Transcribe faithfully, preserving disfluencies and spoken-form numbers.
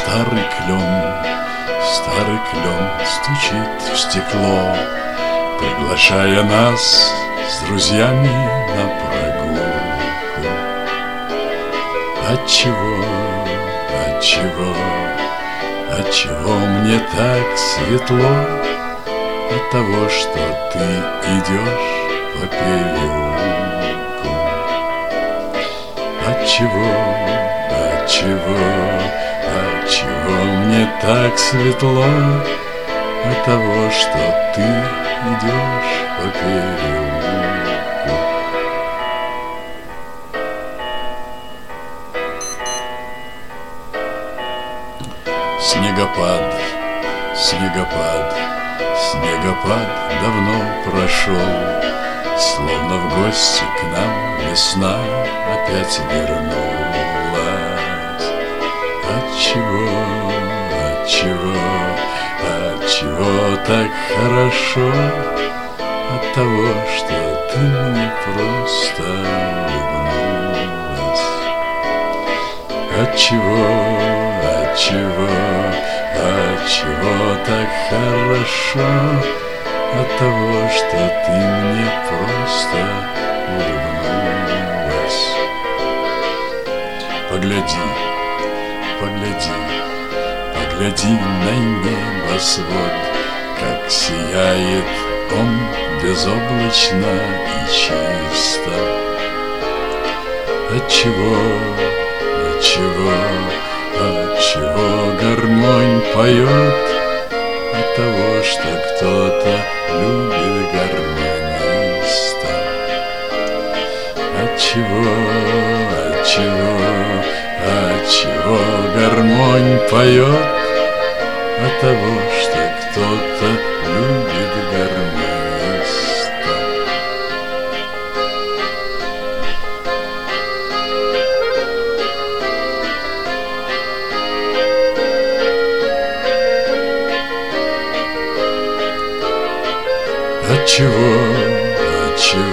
Старый клен, старый клен стучит в стекло, приглашая нас с друзьями на прогулку. Отчего, отчего, отчего мне так светло? От того, что ты идешь по переулку. Отчего, отчего, отчего мне так светло? От того, что ты идешь по переулку. Снегопад, снегопад, снегопад давно прошел, словно в гости к нам весна опять вернулась. Отчего, отчего, отчего так хорошо? От того, что ты мне просто улыбнулась. Отчего, отчего, отчего так хорошо? От того, что ты мне просто улыбнулась. Погляди, погляди, погляди на небосвод, как сияет он безоблачно и чисто. Отчего, отчего, отчего гармонь поет? От того, что кто-то любит гармониста. Отчего, отчего, отчего гармонь поет? От того, что кто-то любит гармониста. Отчего, отчего,